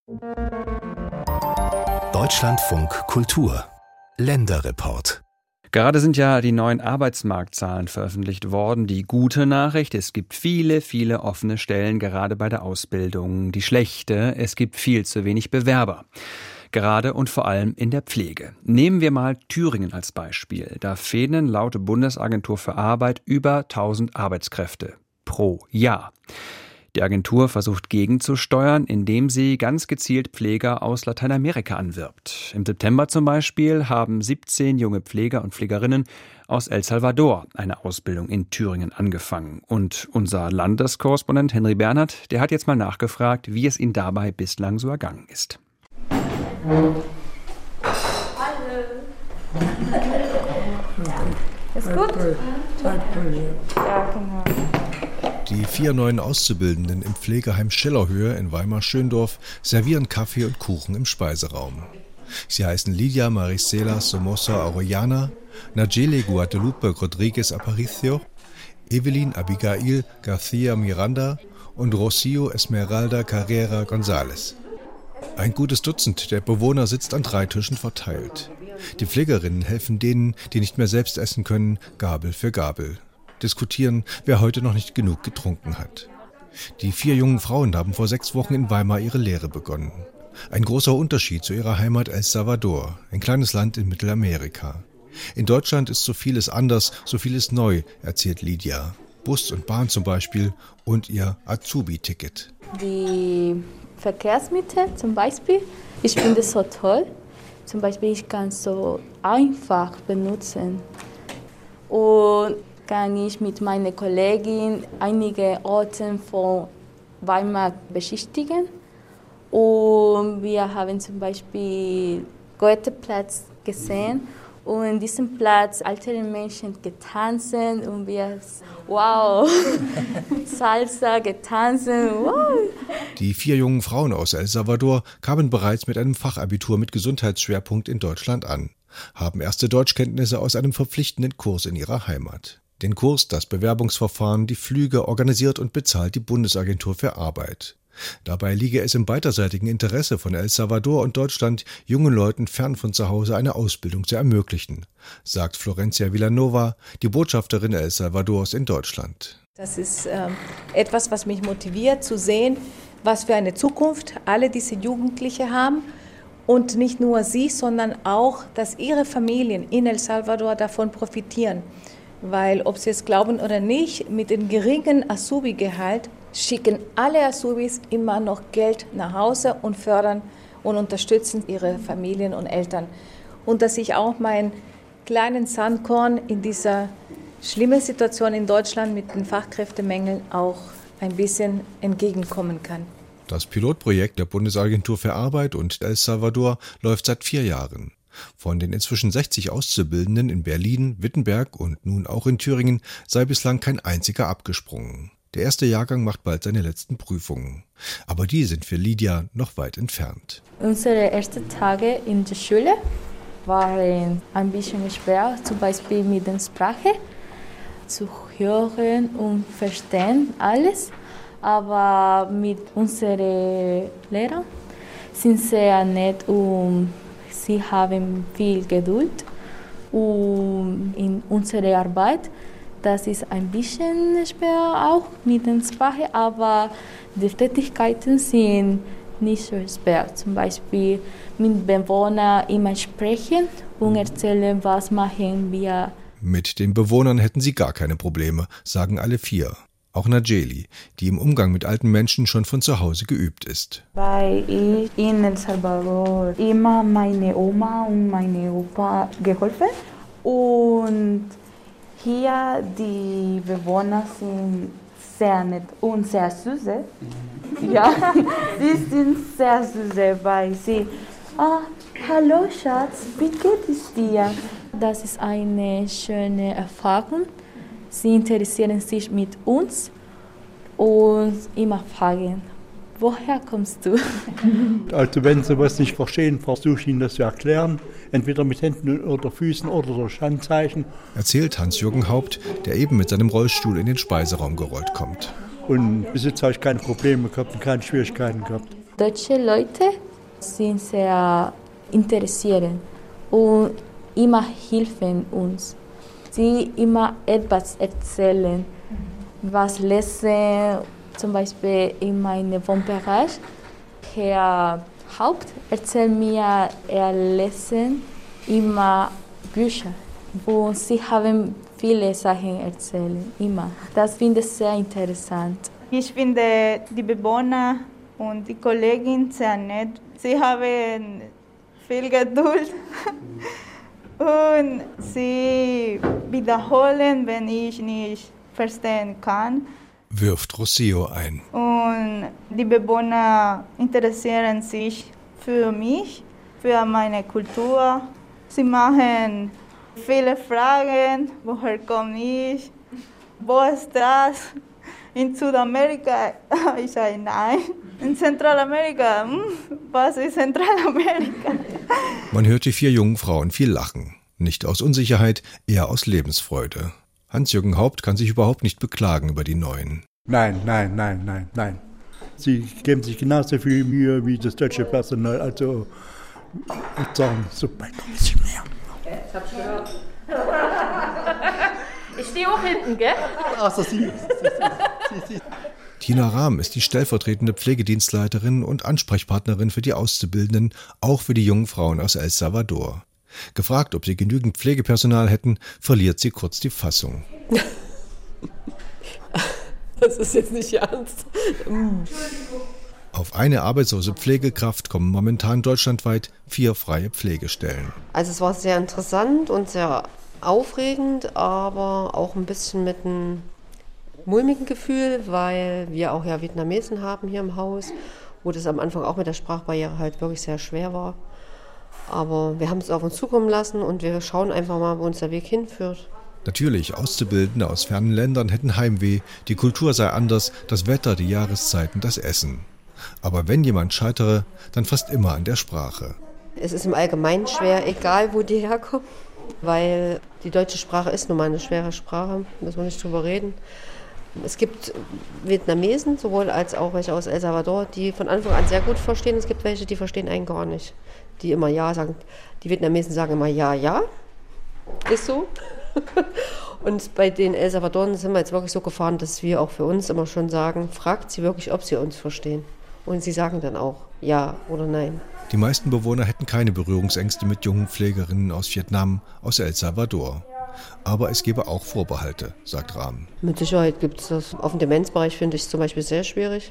Deutschlandfunk Kultur Länderreport. Gerade sind ja die neuen Arbeitsmarktzahlen veröffentlicht worden. Die gute Nachricht: Es gibt viele, viele offene Stellen, gerade bei der Ausbildung. Die schlechte: Es gibt viel zu wenig Bewerber. Gerade und vor allem in der Pflege. Nehmen wir mal Thüringen als Beispiel. Da fehlen laut Bundesagentur für Arbeit über 1000 Arbeitskräfte pro Jahr. Die Agentur versucht gegenzusteuern, indem sie ganz gezielt Pfleger aus Lateinamerika anwirbt. Im September zum Beispiel haben 17 junge Pfleger und Pflegerinnen aus El Salvador eine Ausbildung in Thüringen angefangen. Und unser Landeskorrespondent Henry Bernhard, der hat jetzt mal nachgefragt, wie es ihnen dabei bislang so ergangen ist. Hallo. Ist gut? Ja, genau. Die 4 neuen Auszubildenden im Pflegeheim Schellerhöhe in Weimar-Schöndorf servieren Kaffee und Kuchen im Speiseraum. Sie heißen Lidia Maricela Somoza Arroyana, Nayeli Guadalupe Rodriguez Aparicio, Evelyn Abigail García Miranda und Rocío Esmeralda Carrera González. Ein gutes Dutzend der Bewohner sitzt an 3 Tischen verteilt. Die Pflegerinnen helfen denen, die nicht mehr selbst essen können, Gabel für Gabel. Diskutieren, wer heute noch nicht genug getrunken hat. Die 4 jungen Frauen haben vor 6 Wochen in Weimar ihre Lehre begonnen. Ein großer Unterschied zu ihrer Heimat El Salvador, ein kleines Land in Mittelamerika. In Deutschland ist so vieles anders, so vieles neu, erzählt Lidia. Bus und Bahn zum Beispiel und ihr Azubi-Ticket. Die Verkehrsmittel zum Beispiel, ich finde es so toll. Zum Beispiel, ich kann es so einfach benutzen. Und kann ich mit meiner Kollegin einige Orte von Weimar besichtigen. Und wir haben zum Beispiel Goetheplatz gesehen. Und in diesem Platz ältere Menschen getanzt und wir, wow, Salsa getanzt, wow. Die 4 jungen Frauen aus El Salvador kamen bereits mit einem Fachabitur mit Gesundheitsschwerpunkt in Deutschland an, haben erste Deutschkenntnisse aus einem verpflichtenden Kurs in ihrer Heimat. Den Kurs, das Bewerbungsverfahren, die Flüge organisiert und bezahlt die Bundesagentur für Arbeit. Dabei liege es im beidseitigen Interesse von El Salvador und Deutschland, jungen Leuten fern von zu Hause eine Ausbildung zu ermöglichen, sagt Florencia Villanova, die Botschafterin El Salvadors in Deutschland. Das ist etwas, was mich motiviert, zu sehen, was für eine Zukunft alle diese Jugendlichen haben. Und nicht nur sie, sondern auch, dass ihre Familien in El Salvador davon profitieren. Weil, ob sie es glauben oder nicht, mit dem geringen Azubi-Gehalt schicken alle Azubis immer noch Geld nach Hause und fördern und unterstützen ihre Familien und Eltern. Und dass ich auch meinen kleinen Sandkorn in dieser schlimmen Situation in Deutschland mit den Fachkräftemängeln auch ein bisschen entgegenkommen kann. Das Pilotprojekt der Bundesagentur für Arbeit und El Salvador läuft seit 4 Jahren. Von den inzwischen 60 Auszubildenden in Berlin, Wittenberg und nun auch in Thüringen sei bislang kein einziger abgesprungen. Der erste Jahrgang macht bald seine letzten Prüfungen. Aber die sind für Lidia noch weit entfernt. Unsere ersten Tage in der Schule waren ein bisschen schwer, zum Beispiel mit der Sprache, zu hören und verstehen alles. Aber mit unseren Lehrern sind sehr nett und sie haben viel Geduld. Und in unserer Arbeit, das ist ein bisschen schwer auch mit der Sprache, aber die Tätigkeiten sind nicht so schwer. Zum Beispiel mit Bewohnern immer sprechen und erzählen, was machen wir. Mit den Bewohnern hätten sie gar keine Probleme, sagen alle 4. Auch Nayeli, die im Umgang mit alten Menschen schon von zu Hause geübt ist. Weil ich in El Salvador immer meine Oma und meine Opa geholfen. Und hier die Bewohner sind sehr nett und sehr süß. Ja, sie sind sehr süß, weil sie, hallo Schatz, wie geht es dir? Das ist eine schöne Erfahrung. Sie interessieren sich mit uns und immer fragen, woher kommst du? Also wenn sie was nicht verstehen, versuche ich ihnen das zu erklären, entweder mit Händen oder Füßen oder durch Handzeichen. Erzählt Hans-Jürgen Haupt, der eben mit seinem Rollstuhl in den Speiseraum gerollt kommt. Und bis jetzt habe ich keine Probleme gehabt und keine Schwierigkeiten gehabt. Deutsche Leute sind sehr interessiert und immer helfen uns. Sie immer etwas erzählen, was lesen, zum Beispiel in meinem Wohnbereich. Herr Haupt erzählt mir, er lesen immer Bücher und sie haben viele Sachen erzählt, immer. Das finde ich sehr interessant. Ich finde die Bewohner und die Kollegin sehr nett. Sie haben viel Geduld und sie wiederholen, wenn ich nicht verstehen kann. Wirft Rossio ein. Und die Bewohner interessieren sich für mich, für meine Kultur. Sie machen viele Fragen, woher komme ich, wo ist das? In Südamerika, ich sage nein. In Zentralamerika, was ist Zentralamerika? Man hört die 4 jungen Frauen viel lachen. Nicht aus Unsicherheit, eher aus Lebensfreude. Hans-Jürgen Haupt kann sich überhaupt nicht beklagen über die Neuen. Nein. Sie geben sich genauso viel Mühe wie das deutsche Personal. Also, ich sage, super, ein bisschen mehr. Das hab ich gehört. Ich stehe auch hinten, gell? Also Sie. Tina Rahm ist die stellvertretende Pflegedienstleiterin und Ansprechpartnerin für die Auszubildenden, auch für die jungen Frauen aus El Salvador. Gefragt, ob sie genügend Pflegepersonal hätten, verliert sie kurz die Fassung. Das ist jetzt nicht ernst. Auf eine arbeitslose Pflegekraft kommen momentan deutschlandweit 4 freie Pflegestellen. Also es war sehr interessant und sehr aufregend, aber auch ein bisschen mit einem mulmigen Gefühl, weil wir auch ja Vietnamesen haben hier im Haus, wo das am Anfang auch mit der Sprachbarriere halt wirklich sehr schwer war. Aber wir haben es auf uns zukommen lassen und wir schauen einfach mal, wo uns der Weg hinführt. Natürlich, Auszubildende aus fernen Ländern hätten Heimweh, die Kultur sei anders, das Wetter, die Jahreszeiten, das Essen. Aber wenn jemand scheitere, dann fast immer an der Sprache. Es ist im Allgemeinen schwer, egal wo die herkommen, weil die deutsche Sprache ist nun mal eine schwere Sprache, müssen wir nicht drüber reden. Es gibt Vietnamesen, sowohl als auch welche aus El Salvador, die von Anfang an sehr gut verstehen. Es gibt welche, die verstehen einen gar nicht, die immer Ja sagen. Die Vietnamesen sagen immer Ja, ja, ist so. Und bei den El Salvadorern sind wir jetzt wirklich so gefahren, dass wir auch für uns immer schon sagen, fragt sie wirklich, ob sie uns verstehen. Und sie sagen dann auch Ja oder Nein. Die meisten Bewohner hätten keine Berührungsängste mit jungen Pflegerinnen aus Vietnam, aus El Salvador. Aber es gäbe auch Vorbehalte, sagt Rahm. Mit Sicherheit gibt es das. Auf dem Demenzbereich finde ich es zum Beispiel sehr schwierig,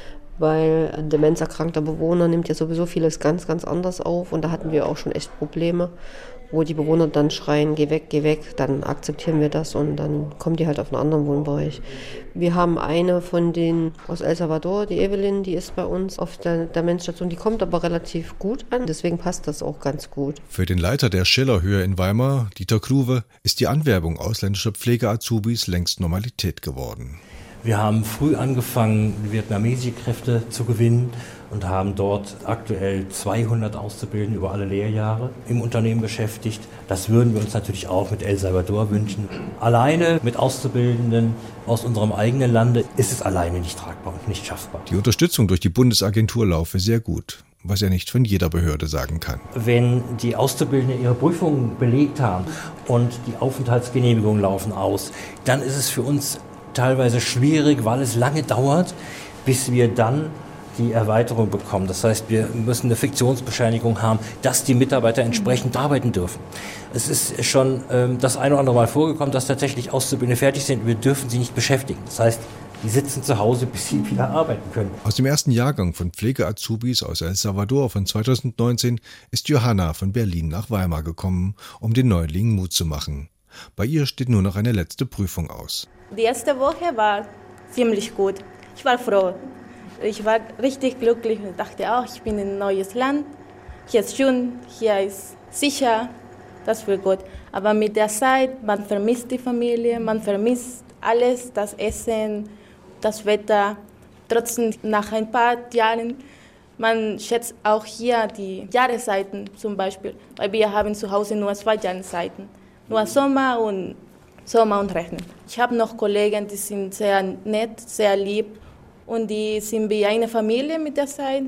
weil ein demenzerkrankter Bewohner nimmt ja sowieso vieles ganz, ganz anders auf. Und da hatten wir auch schon echt Probleme, wo die Bewohner dann schreien, geh weg, dann akzeptieren wir das und dann kommen die halt auf einen anderen Wohnbereich. Wir haben eine von denen aus El Salvador, die Evelyn, die ist bei uns auf der Demenzstation, die kommt aber relativ gut an, deswegen passt das auch ganz gut. Für den Leiter der Schillerhöhe in Weimar, Dieter Kluwe, ist die Anwerbung ausländischer Pflege-Azubis längst Normalität geworden. Wir haben früh angefangen, vietnamesische Kräfte zu gewinnen und haben dort aktuell 200 Auszubildende über alle Lehrjahre im Unternehmen beschäftigt. Das würden wir uns natürlich auch mit El Salvador wünschen. Alleine mit Auszubildenden aus unserem eigenen Lande ist es alleine nicht tragbar und nicht schaffbar. Die Unterstützung durch die Bundesagentur laufe sehr gut, was er nicht von jeder Behörde sagen kann. Wenn die Auszubildenden ihre Prüfungen belegt haben und die Aufenthaltsgenehmigungen laufen aus, dann ist es für uns teilweise schwierig, weil es lange dauert, bis wir dann die Erweiterung bekommen. Das heißt, wir müssen eine Fiktionsbescheinigung haben, dass die Mitarbeiter entsprechend arbeiten dürfen. Es ist schon das eine oder andere Mal vorgekommen, dass tatsächlich Auszubildende fertig sind. Wir dürfen sie nicht beschäftigen. Das heißt, die sitzen zu Hause, bis sie wieder arbeiten können. Aus dem ersten Jahrgang von Pflege-Azubis aus El Salvador von 2019 ist Johanna von Berlin nach Weimar gekommen, um den Neulingen Mut zu machen. Bei ihr steht nur noch eine letzte Prüfung aus. Die erste Woche war ziemlich gut. Ich war froh. Ich war richtig glücklich und dachte auch, ich bin in ein neues Land. Hier ist schön, hier ist sicher, das wird gut. Aber mit der Zeit, man vermisst die Familie, man vermisst alles, das Essen, das Wetter. Trotzdem nach ein paar Jahren, man schätzt auch hier die Jahreszeiten zum Beispiel, weil wir haben zu Hause nur 2 Jahreszeiten. Nur Sommer und Regen. Ich habe noch Kollegen, die sind sehr nett, sehr lieb und die sind wie eine Familie mit der Zeit.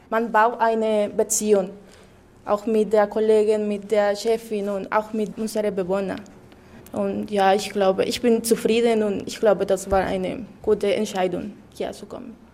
Man baut eine Beziehung, auch mit der Kollegin, mit der Chefin und auch mit unseren Bewohnern. Und ja, ich glaube, ich bin zufrieden und ich glaube, das war eine gute Entscheidung, hierher zu kommen.